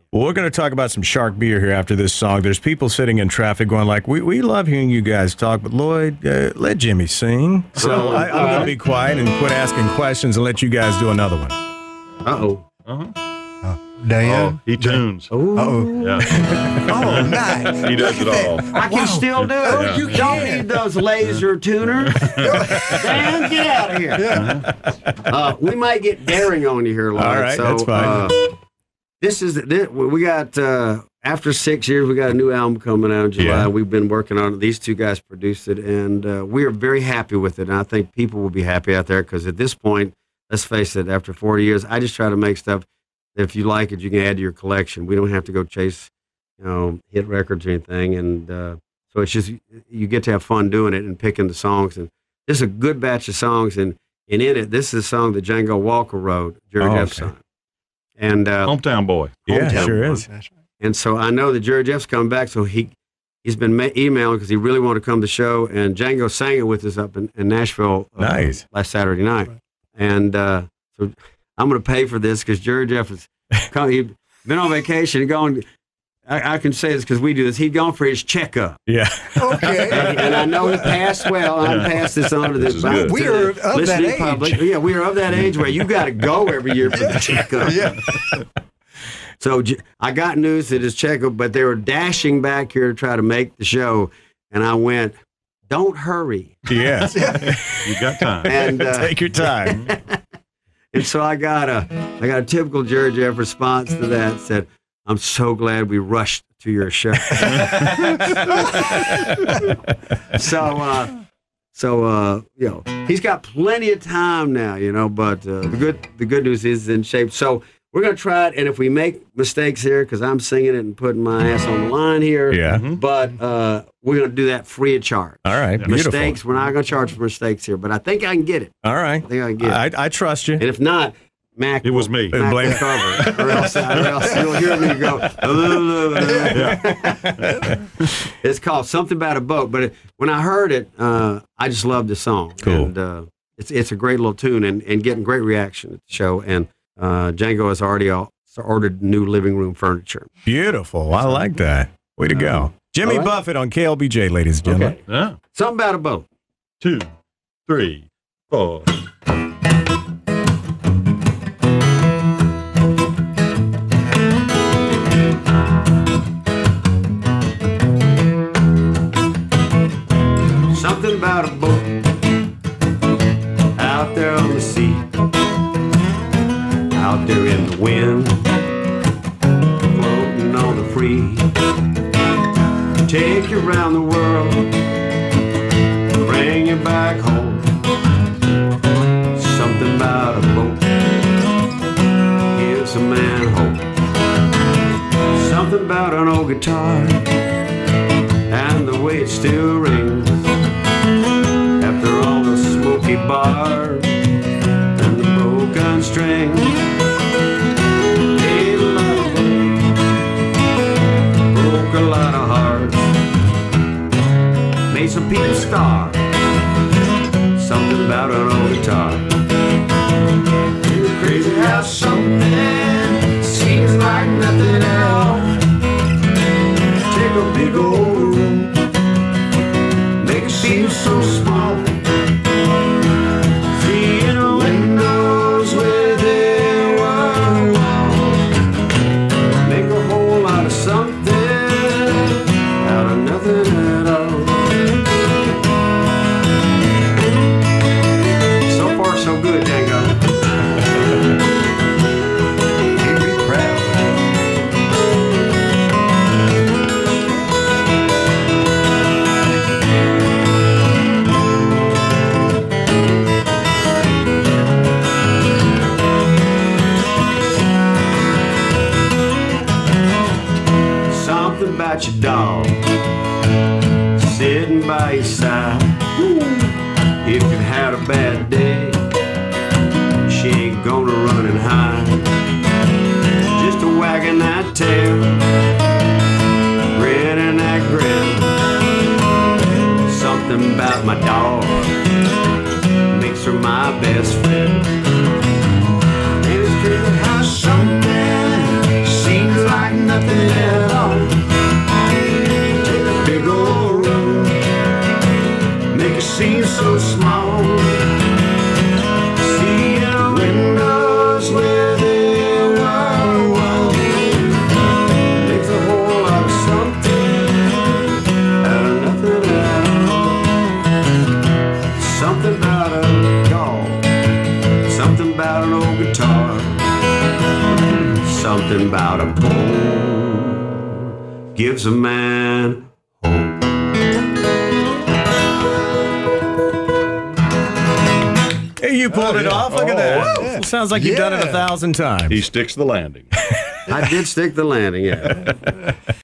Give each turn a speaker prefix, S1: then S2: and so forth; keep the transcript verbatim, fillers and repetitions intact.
S1: Well, we're going to talk about some shark beer here after this song. There's people sitting in traffic going like, we, we love hearing you guys talk, but Lloyd, uh, let Jimmy sing. So I, I'm going to be quiet and quit asking questions and let you guys do another one.
S2: Uh-oh.
S3: Uh-huh. Diane?
S4: Oh, he tunes.
S3: Uh-oh.
S4: Yeah.
S3: Oh, nice.
S4: He does it all.
S2: I can still do it.
S3: Oh, you
S2: Don't
S3: can.
S2: need those laser tuners. Dan, get out of here.
S3: Yeah.
S2: Uh, we might get daring on you here, Lloyd.
S1: All right,
S2: so,
S1: that's fine.
S2: Uh, this is this, we got uh, after six years, we got a new album coming out in July.
S1: Yeah.
S2: We've been working on it. These two guys produced it, and uh, we are very happy with it. And I think people will be happy out there because at this point, let's face it, after forty years, I just try to make stuff that if you like it, you can add to your collection. We don't have to go chase, you know, hit records or anything. And uh, so it's just you get to have fun doing it and picking the songs. And this is a good batch of songs, and and in it, this is a song that Django Walker wrote, Jerry
S1: Oh,
S2: Jeff's
S1: okay.
S2: son. And uh,
S4: Hometown boy.
S1: Yeah,
S2: Hometown
S1: sure
S2: Boy.
S1: is.
S2: And so I know that Jerry Jeff's coming back, so he, he's been ma- emailing because he really wanted to come to the show, and Django sang it with us up in, in Nashville uh,
S1: Nice.
S2: last Saturday night. And uh, so I'm going to pay for this because Jerry Jeff has come, he's been on vacation and gone. I, I can say this because we do this. He'd gone for his checkup.
S1: Yeah.
S3: Okay.
S2: And, and I know he passed well. I'm pass this on to
S4: This
S2: this.
S4: is good.
S2: to
S3: We
S2: the
S3: are of that
S2: listening
S3: age.
S2: public. Yeah, we are of that age where you got to go every year for the checkup.
S3: Yeah.
S2: So J- I got news that his checkup, but they were dashing back here to try to make the show, and I went, "Don't hurry."
S1: Yes.
S4: You got time.
S2: And uh,
S1: Take your time.
S2: and so I got a I got a typical Jerry Jeff response to that. Said, "I'm so glad we rushed to your show." so uh, so uh, you know he's got plenty of time now, you know. But uh, the good the good news is he's in shape. So. We're going to try it, and if we make mistakes here, because I'm singing it and putting my ass on the line here,
S1: Yeah.
S2: but uh, we're going to do that free of charge.
S1: All right. Beautiful.
S2: Mistakes, we're not going to charge for mistakes here, but I think I can get it.
S1: All right.
S2: I think I can get it.
S1: I, I trust you.
S2: And if not, Mac
S4: It was
S2: will-
S4: me.
S2: Mac
S1: Blame-
S2: will cover it, or else, or else you'll hear me go, it's called Something About a Boat, but it, when I heard it, uh, I just loved the song.
S1: Cool.
S2: And uh, it's it's a great little tune and, and getting great reaction at the show, and uh, Django has already all, ordered new living room furniture.
S1: Beautiful. I like that. Way to go. Jimmy
S2: All right.
S1: Buffett on K L B J, ladies and gentlemen.
S2: Okay.
S4: Yeah.
S2: Something About a Boat.
S4: Two, three, four.
S2: Something about a boat out there on the sea, out there in the wind, floating on the free. Take you around the world, bring you back home. Something about a boat gives a man hope. Something about an old guitar and the way it still rings after all the smoky bars and the broken strings. Made a lot of money, broke a lot of hearts, made some people starve. Something about an old guitar. It's crazy how something seems like nothing at all. Take a big old room, make it feel so small. Seeing the windows within one wall. Make a whole lot of something out of nothing at all. So far, so good, Django. You'd be proud. Something about your dog sitting by your side. If you've had a bad day, she ain't gonna run and hide. Just a wagging that tail, grinning that grin. Something about my dog makes her my best friend. And it's crazy how something seems like head on. Take a big old room, make it seem so small. Seeing windows where there were walls makes a whole lot of something out of nothing at all. Something about a doll, something about an old guitar, something about a poem gives a man hope.
S1: Hey, you pulled it off. Look at that.
S3: yeah.
S1: Sounds like you've done it a
S3: Yeah.
S1: thousand times.
S4: He sticks the landing.
S2: I did stick the landing, yeah.